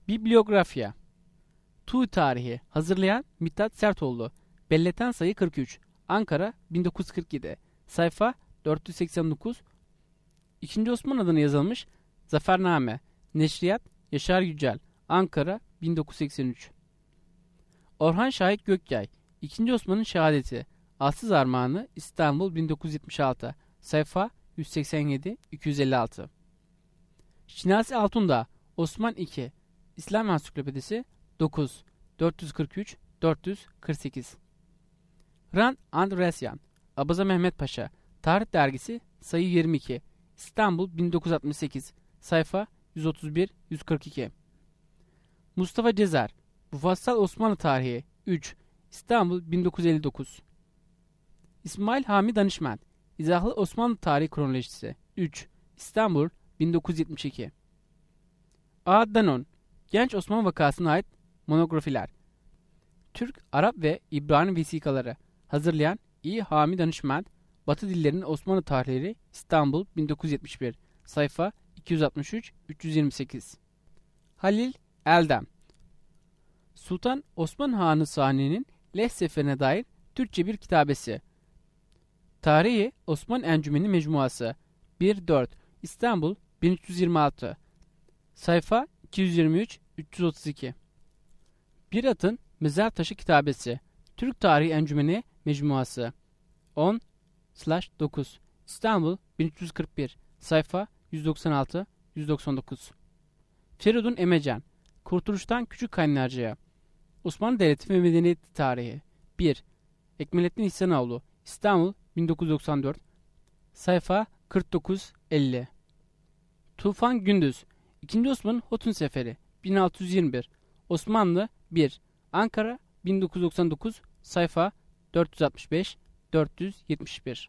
Bibliografya. Tuğ Tarihi. Hazırlayan Mithat Sertoğlu. Belleten sayı 43. Ankara 1947. Sayfa 489. İkinci Osman adına yazılmış Zafername. Neşriyat Yaşar Yücel. Ankara 1983. Orhan Şahit Gökyay. İkinci Osman'ın Şehadeti. Atsız Armağanı. İstanbul 1976. Sayfa 187-256. Şinasi Altundağ. Osman II. İslam Ansiklopedisi 9. 443-448. Rand Andresyan. Abaza Mehmet Paşa. Tarih Dergisi sayı 22. İstanbul 1968. Sayfa 131-142. Mustafa Cezer. Mufassal Osmanlı Tarihi 3. İstanbul 1959. İsmail Hami Danışment. İzahlı Osmanlı Tarihi Kronolojisi 3. İstanbul 1972. A. Danon. Genç Osmanlı vakasına ait monografiler. Türk, Arap ve İbrani vesikaları. Hazırlayan İ. Hami Danışment. Batı dillerinin Osmanlı tarihleri. İstanbul 1971. Sayfa 263-328. Halil Eldem. Sultan Osman Hanı Sani'nin Leh Seferi'ne dair Türkçe bir kitabesi. Tarihi Osman Encümeni Mecmuası 1-4. İstanbul 1326. Sayfa 223-332. Bir Atın Mezar Taşı Kitabesi. Türk Tarihi Encümeni Mecmuası 10/9. İstanbul 1341. Sayfa 196-199. Feridun Emecan. Kurtuluştan Küçük Kaynarca'ya. Osmanlı Devleti ve Medeniyeti Tarihi 1. Ekmelettin İhsanoğlu. İstanbul 1994. Sayfa 49-50. Tufan Gündüz. İkinci Osman'ın Hotun Seferi 1621. Osmanlı 1. Ankara 1999. Sayfa 465-471.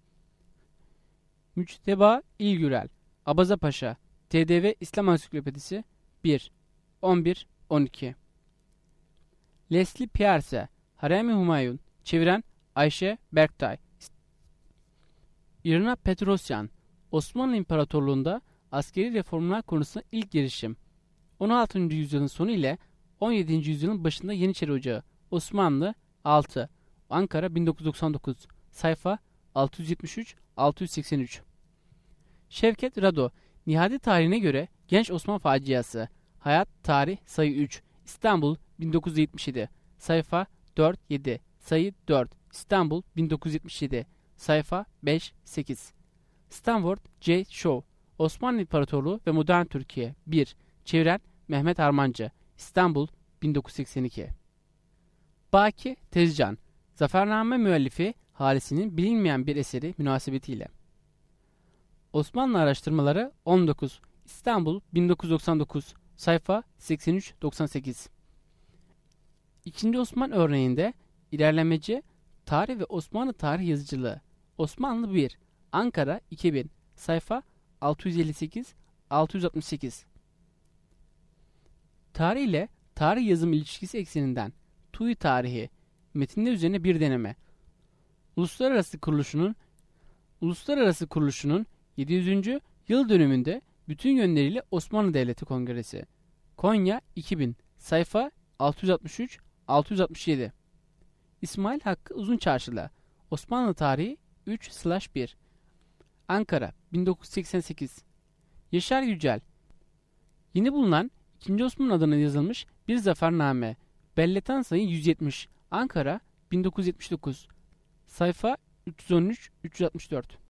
Müçteba İlgürel. Abaza Paşa. TDV İslam Ansiklopedisi 1. 11-12. Leslie Pierce. Harem-i Humayun. Çeviren Ayşe Berktay. İrina Petrosyan. Osmanlı İmparatorluğu'nda askeri reformlar konusunda ilk girişim. 16. yüzyılın sonu ile 17. yüzyılın başında Yeniçeri Ocağı. Osmanlı 6. Ankara 1999. Sayfa 673-683. Şevket Rado. Nihadi tarihine göre Genç Osman Faciası. Hayat Tarih sayı 3. İstanbul 1977. Sayfa 4-7. Sayı 4. İstanbul 1977. Sayfa 5-8. Stanford J. Shaw. Osmanlı İmparatorluğu ve Modern Türkiye 1. Çeviren Mehmet Armancı. İstanbul 1982. Baki Tezcan. Zafername müellifi Halisi'nin bilinmeyen bir eseri münasebetiyle. Osmanlı Araştırmaları 19. İstanbul 1999. Sayfa 83-98. İkinci Osman örneğinde ilerlemeci Tarih ve Osmanlı Tarih Yazıcılığı. Osmanlı 1. Ankara 2000. Sayfa 658-668. Tarih ile tarih yazım ilişkisi ekseninden TUI tarihi metinler üzerine bir deneme. Uluslararası kuruluşunun 700. yıl dönümünde bütün yönleriyle Osmanlı Devleti Kongresi. Konya 2000. Sayfa 663-667. İsmail Hakkı Uzunçarşılı. Osmanlı Tarihi 3/1. Ankara 1988. Yaşar Yücel. Yeni bulunan 2. Osman adına yazılmış bir zafername. Belleten sayı 170. Ankara 1979. Sayfa 313-364.